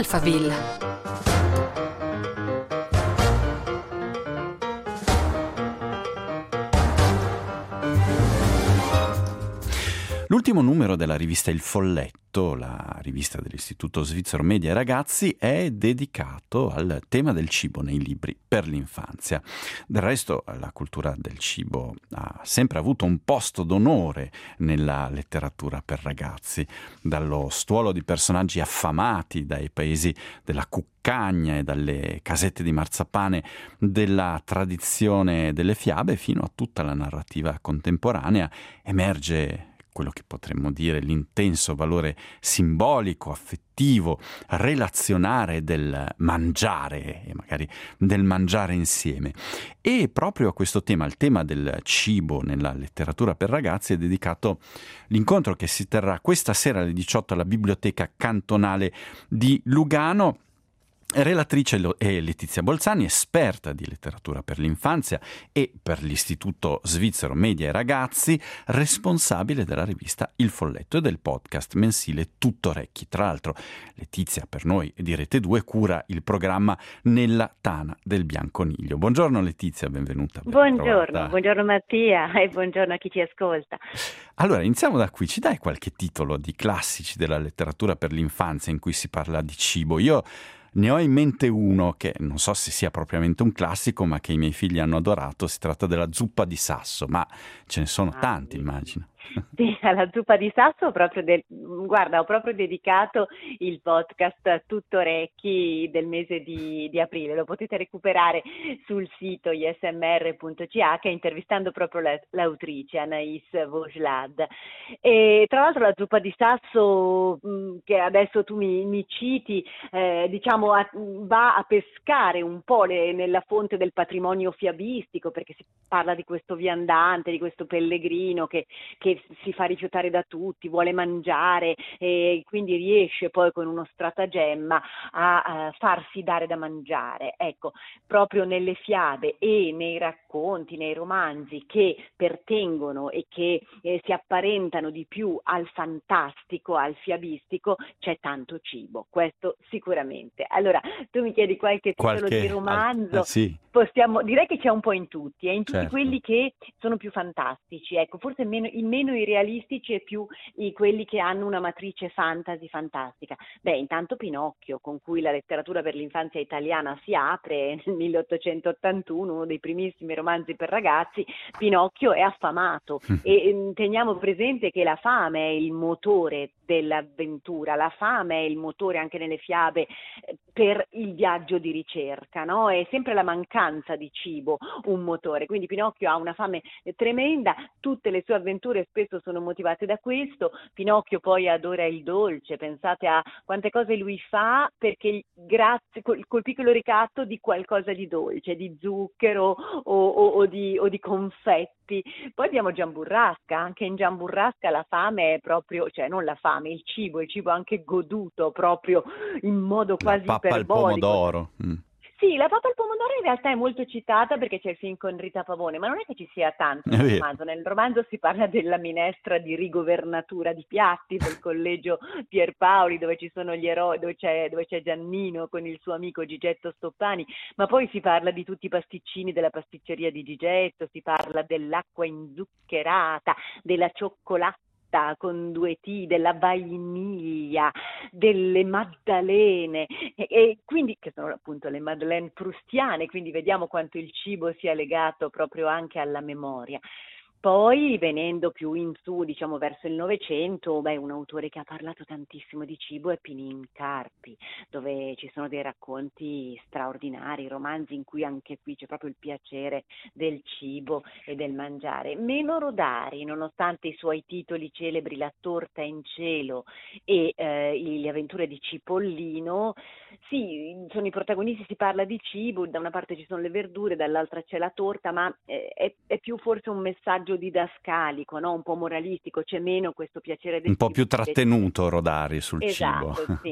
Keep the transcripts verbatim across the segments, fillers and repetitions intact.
Alphaville. L'ultimo numero della rivista Il Folletto, la rivista dell'Istituto Svizzero Media e Ragazzi, è dedicato al tema del cibo nei libri per l'infanzia. Del resto, la cultura del cibo ha sempre avuto un posto d'onore nella letteratura per ragazzi, dallo stuolo di personaggi affamati dai paesi della cuccagna e dalle casette di marzapane della tradizione delle fiabe fino a tutta la narrativa contemporanea emerge quello che potremmo dire l'intenso valore simbolico, affettivo, relazionare del mangiare e magari del mangiare insieme. E proprio a questo tema, al tema del cibo nella letteratura per ragazzi, è dedicato l'incontro che si terrà questa sera alle diciotto alla Biblioteca Cantonale di Lugano. Relatrice è Letizia Bolzani, esperta di letteratura per l'infanzia e per l'Istituto Svizzero Media e Ragazzi, responsabile della rivista Il Folletto e del podcast mensile Tutto Orecchi. Tra l'altro Letizia per noi di Rete due cura il programma Nella Tana del Bianconiglio. Buongiorno Letizia, benvenuta. Buongiorno, buongiorno Mattia e buongiorno a chi ci ascolta. Allora iniziamo da qui, ci dai qualche titolo di classici della letteratura per l'infanzia in cui si parla di cibo? Io ne ho in mente uno che non so se sia propriamente un classico, ma che i miei figli hanno adorato. Si tratta della zuppa di sasso, ma ce ne sono Ah, tanti, sì. immagino. Sì, alla zuppa di sasso proprio del, guarda, ho proprio dedicato il podcast Tutto Orecchi del mese di, di aprile. Lo potete recuperare sul sito i s m r punto c h intervistando proprio la, l'autrice Anaïs Vaugelade. E tra l'altro la zuppa di sasso mh, che adesso tu mi, mi citi, eh, diciamo a, va a pescare un po' le, nella fonte del patrimonio fiabistico, perché si parla di questo viandante, di questo pellegrino che, che si fa rifiutare da tutti, vuole mangiare e quindi riesce poi con uno stratagemma a, a farsi dare da mangiare. Ecco, proprio nelle fiabe e nei racconti, nei romanzi che pertengono e che eh, si apparentano di più al fantastico, al fiabistico, c'è tanto cibo, questo sicuramente. Allora, tu mi chiedi qualche titolo Qualche di romanzo, ah, sì, possiamo, direi che c'è un po' in tutti, e in tutti certo. quelli che sono più fantastici, ecco, forse meno, i meno i realistici e più i quelli che hanno una matrice fantasy fantastica. Beh, intanto Pinocchio, con cui la letteratura per l'infanzia italiana si apre nel milleottocentottantuno, uno dei primissimi romanzi per ragazzi. Pinocchio è affamato e eh, teniamo presente che la fame è il motore dell'avventura, la fame è il motore anche nelle fiabe eh, per il viaggio di ricerca, no? È sempre la mancanza di cibo un motore, quindi Pinocchio ha una fame tremenda, tutte le sue avventure spesso sono motivate da questo. Pinocchio poi adora il dolce, pensate a quante cose lui fa perché grazie col, col piccolo ricatto di qualcosa di dolce, di zucchero o, o, o, di, o di confetti. Poi abbiamo Giamburrasca, anche in Giamburrasca la fame è proprio, cioè non la fame, il cibo, il cibo anche goduto proprio in modo La quasi pappa al iperbolico. pomodoro. Mm. Sì, la pappa al pomodoro in realtà è molto citata perché c'è il film con Rita Pavone, ma non è che ci sia tanto È nel vero. romanzo. Nel romanzo si parla della minestra di rigovernatura di piatti del collegio Pierpaoli, dove ci sono gli eroi, dove c'è, dove c'è Giannino con il suo amico Gigetto Stoppani, ma poi si parla di tutti i pasticcini della pasticceria di Gigetto, si parla dell'acqua inzuccherata, della cioccolata con due T, della vaniglia, delle maddalene e, e quindi che sono appunto le madeleine prustiane, quindi vediamo quanto il cibo sia legato proprio anche alla memoria. Poi venendo più in su, diciamo verso il Novecento, beh, un autore che ha parlato tantissimo di cibo è Pinin Carpi, dove ci sono dei racconti straordinari, romanzi in cui anche qui c'è proprio il piacere del cibo e del mangiare. Meno Rodari, nonostante i suoi titoli celebri La torta in cielo e eh, Le avventure di Cipollino, sì, sono i protagonisti, si parla di cibo, da una parte ci sono le verdure, dall'altra c'è la torta, ma eh, è, è più forse un messaggio didascalico, no? Un po' moralistico, c'è meno questo piacere del Un po' cibo. più trattenuto Rodari sul Esatto, cibo. sì.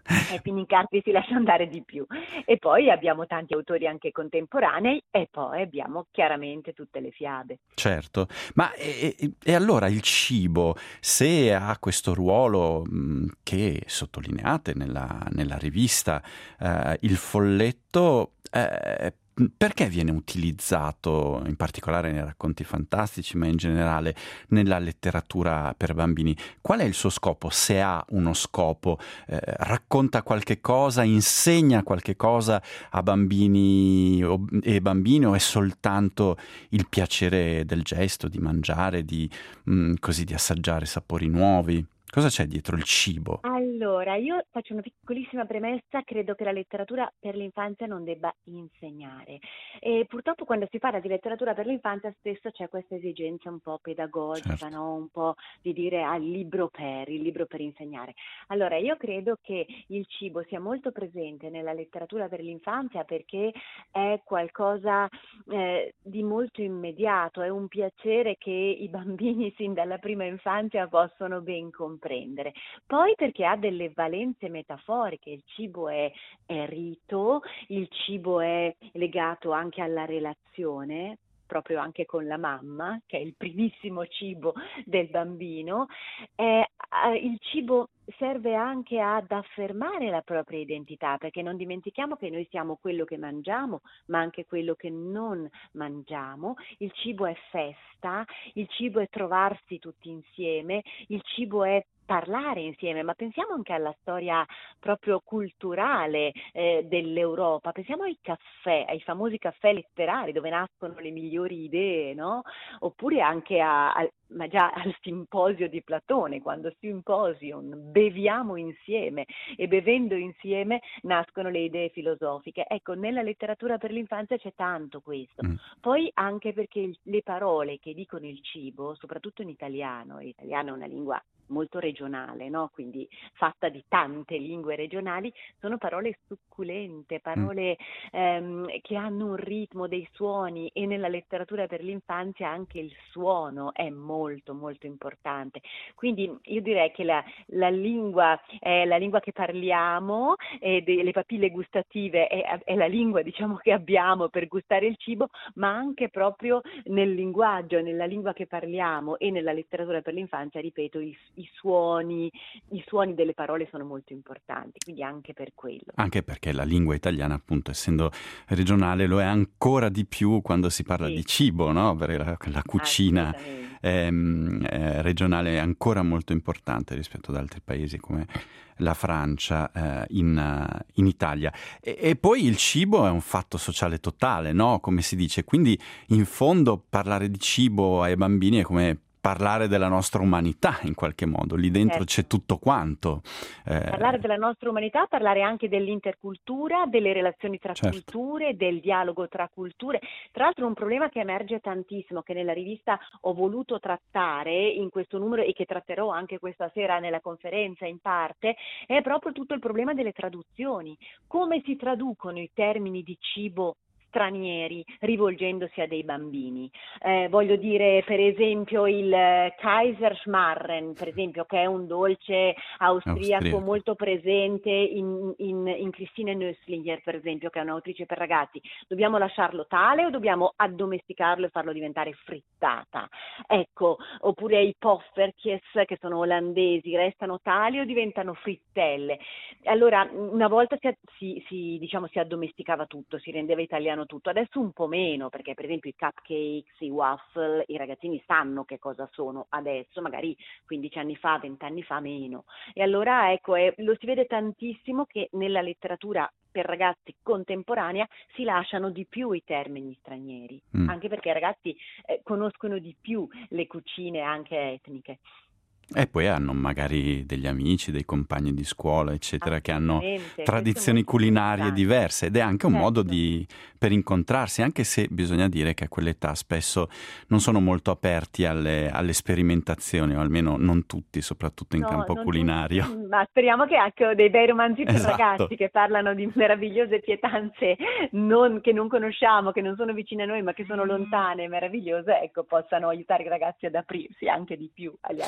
e quindi Incarpi si lascia andare di più. E poi abbiamo tanti autori anche contemporanei e poi abbiamo chiaramente tutte le fiabe. Certo, ma e, e- e allora il cibo, se ha questo ruolo mh, che sottolineate nella, nella rivista, eh, il folletto, eh, perché viene utilizzato in particolare nei racconti fantastici, ma in generale nella letteratura per bambini? Qual è il suo scopo? Se ha uno scopo, eh, racconta qualche cosa, insegna qualche cosa a bambini o- e bambine, o è soltanto il piacere del gesto, di mangiare, di, mm, così, di assaggiare sapori nuovi? Cosa c'è dietro il cibo? Allora, io faccio una piccolissima premessa, credo che la letteratura per l'infanzia non debba insegnare. E purtroppo quando si parla di letteratura per l'infanzia spesso c'è questa esigenza un po' pedagogica, Certo. no? Un po' di dire al libro per, il libro per insegnare. Allora, io credo che il cibo sia molto presente nella letteratura per l'infanzia perché è qualcosa eh, di molto immediato, è un piacere che i bambini sin dalla prima infanzia possono ben comprendere. Poi perché ha delle valenze metaforiche, il cibo è, è rito, il cibo è legato anche alla relazione, proprio anche con la mamma, che è il primissimo cibo del bambino. Eh, eh, il cibo serve anche ad affermare la propria identità, perché non dimentichiamo che noi siamo quello che mangiamo, ma anche quello che non mangiamo. Il cibo è festa, il cibo è trovarsi tutti insieme, il cibo è parlare insieme, ma pensiamo anche alla storia proprio culturale eh, dell'Europa, pensiamo ai caffè, ai famosi caffè letterari dove nascono le migliori idee, no? Oppure anche a, a, ma già al simposio di Platone, quando symposium, beviamo insieme e bevendo insieme nascono le idee filosofiche. Ecco, nella letteratura per l'infanzia c'è tanto questo. Mm. Poi anche perché il, le parole che dicono il cibo, soprattutto in italiano, l'italiano è una lingua molto regionale, no? Quindi fatta di tante lingue regionali, sono parole succulente, Mm. parole ehm, che hanno un ritmo, dei suoni, e nella letteratura per l'infanzia anche il suono è molto molto importante. Quindi io direi che la, la lingua è la lingua che parliamo e de, le papille gustative è, è la lingua, diciamo, che abbiamo per gustare il cibo, ma anche proprio nel linguaggio, nella lingua che parliamo e nella letteratura per l'infanzia, ripeto, i, i suoni, i suoni delle parole sono molto importanti, quindi anche per quello. Anche perché la lingua italiana, appunto, essendo regionale, lo è ancora di più quando si parla di Sì, cibo, no? Perché la, la cucina assolutamente. ehm, eh, regionale è ancora molto importante rispetto ad altri paesi come la Francia, eh, in, eh, in Italia. E, e poi il cibo è un fatto sociale totale, no? Come si dice. Quindi, in fondo, parlare di cibo ai bambini è come parlare della nostra umanità in qualche modo. Lì dentro c'è Certo. tutto quanto. Eh, Parlare della nostra umanità, parlare anche dell'intercultura, delle relazioni tra certo. culture, del dialogo tra culture. Tra l'altro un problema che emerge tantissimo, che nella rivista ho voluto trattare in questo numero e che tratterò anche questa sera nella conferenza in parte, è proprio tutto il problema delle traduzioni. Come si traducono i termini di cibo stranieri rivolgendosi a dei bambini? Eh, voglio dire, per esempio, il eh, Kaiserschmarren, per esempio, che è un dolce austriaco Austriaco. molto presente in, in, in Christine Nösslinger, per esempio, che è un'autrice per ragazzi. Dobbiamo lasciarlo tale o dobbiamo addomesticarlo e farlo diventare frittata? Ecco, oppure i poffertjes, che sono olandesi, restano tali o diventano frittelle? Allora, una volta si, si, si, diciamo, si addomesticava tutto, si rendeva italiano tutto, adesso un po' meno, perché per esempio i cupcakes, i waffle, i ragazzini sanno che cosa sono adesso, magari quindici anni fa, venti anni fa meno. E allora ecco, è, lo si vede tantissimo che nella letteratura per ragazzi contemporanea si lasciano di più i termini stranieri, Mm. anche perché i ragazzi eh, conoscono di più le cucine anche etniche. E poi hanno magari degli amici, dei compagni di scuola, eccetera, che hanno Assolutamente, questo è tradizioni molto culinarie importante. diverse ed è anche un modo Certo. di, per incontrarsi, anche se bisogna dire che a quell'età spesso non sono molto aperti alle, alle sperimentazioni, o almeno non tutti, soprattutto in No, campo non tutti, culinario. ma speriamo che anche dei bei romanzi per Esatto. ragazzi che parlano di meravigliose pietanze non- che non conosciamo, che non sono vicine a noi, ma che sono lontane e meravigliose, ecco, possano aiutare i ragazzi ad aprirsi anche di più agli altri culturi.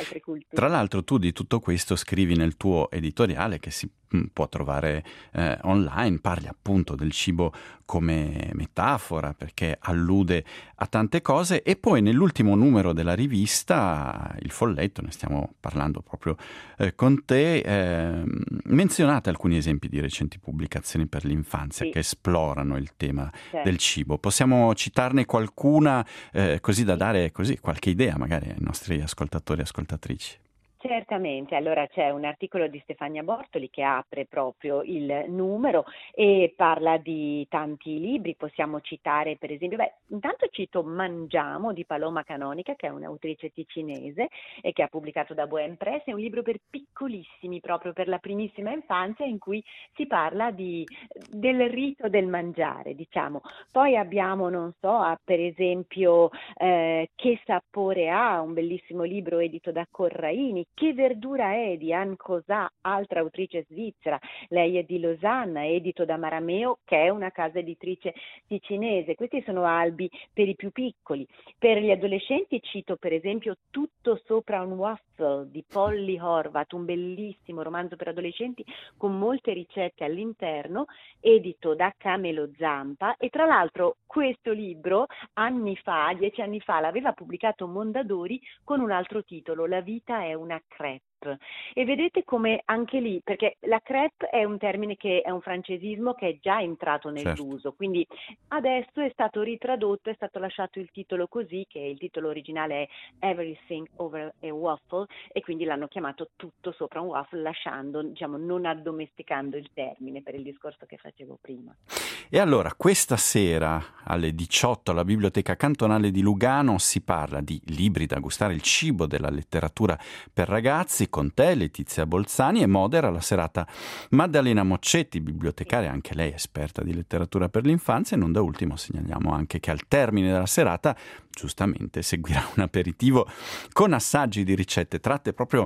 Tra l'altro tu di tutto questo scrivi nel tuo editoriale che si mh, può trovare eh, online, parli appunto del cibo come metafora perché allude a tante cose e poi nell'ultimo numero della rivista, il folletto, ne stiamo parlando proprio eh, con te, eh, menzionate alcuni esempi di recenti pubblicazioni per l'infanzia Sì, che esplorano il tema del certo. cibo. Possiamo citarne qualcuna eh, così da dare così, qualche idea magari ai nostri ascoltatori e ascoltatrici? Certamente, allora c'è un articolo di Stefania Bortoli che apre proprio il numero e parla di tanti libri, possiamo citare per esempio, beh, intanto cito Mangiamo di Paloma Canonica, che è un'autrice ticinese e che ha pubblicato da Bohem Press, è un libro per piccolissimi, proprio per la primissima infanzia, in cui si parla di, del rito del mangiare, diciamo. Poi abbiamo, non so, ah, per esempio eh, Che sapore ha, un bellissimo libro edito da Corraini. Che verdura è di Anne Cosà, altra autrice svizzera, lei è di Losanna, edito da Marameo, che è una casa editrice ticinese. Questi sono albi per i più piccoli. Per gli adolescenti cito per esempio Tutto sopra un waffle di Polly Horvath, un bellissimo romanzo per adolescenti con molte ricette all'interno, edito da Camelo Zampa, e tra l'altro questo libro anni fa, dieci anni fa, l'aveva pubblicato Mondadori con un altro titolo, La vita è una crepe. E vedete come anche lì, perché la crepe è un termine che è un francesismo che è già entrato Certo. nell'uso, quindi adesso è stato ritradotto, è stato lasciato il titolo così, che il titolo originale è Everything Over a Waffle, e quindi l'hanno chiamato Tutto sopra un waffle, lasciando, diciamo, non addomesticando il termine per il discorso che facevo prima. E allora, questa sera alle diciotto alla Biblioteca Cantonale di Lugano si parla di libri da gustare, il cibo della letteratura per ragazzi, con te Letizia Bolzani, e modera la serata Maddalena Moccetti, bibliotecaria, anche lei esperta di letteratura per l'infanzia, e non da ultimo segnaliamo anche che al termine della serata, giustamente, seguirà un aperitivo con assaggi di ricette tratte proprio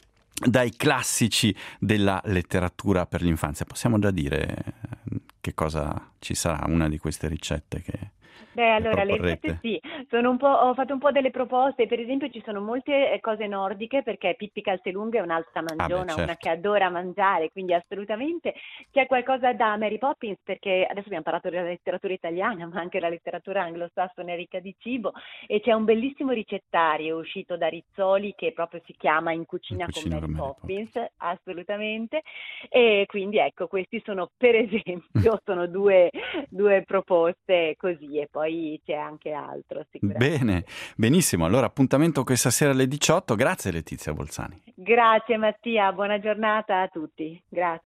dai classici della letteratura per l'infanzia. Possiamo già dire eh, che cosa ci sarà, una di queste ricette che, Beh, che allora le ricette proporrete? sì, sono un po', ho fatto un po' delle proposte, per esempio ci sono molte eh, cose nordiche perché Pippi Calzelunga è un'altra Ah beh, mangiona, una certo, che adora mangiare, quindi assolutamente c'è qualcosa da Mary Poppins, perché adesso abbiamo parlato della letteratura italiana, ma anche la letteratura anglosassone è ricca di cibo, e c'è un bellissimo ricettario uscito da Rizzoli che proprio si chiama In in cucina con cucina Mary con Mary Poppins, Poppins. assolutamente, e quindi ecco, questi sono per esempio, sono due due proposte così, e poi c'è anche altro Bene, sicuramente. benissimo. Allora appuntamento questa sera alle diciotto. Grazie Letizia Bolzani. Grazie Mattia, buona giornata a tutti. Grazie.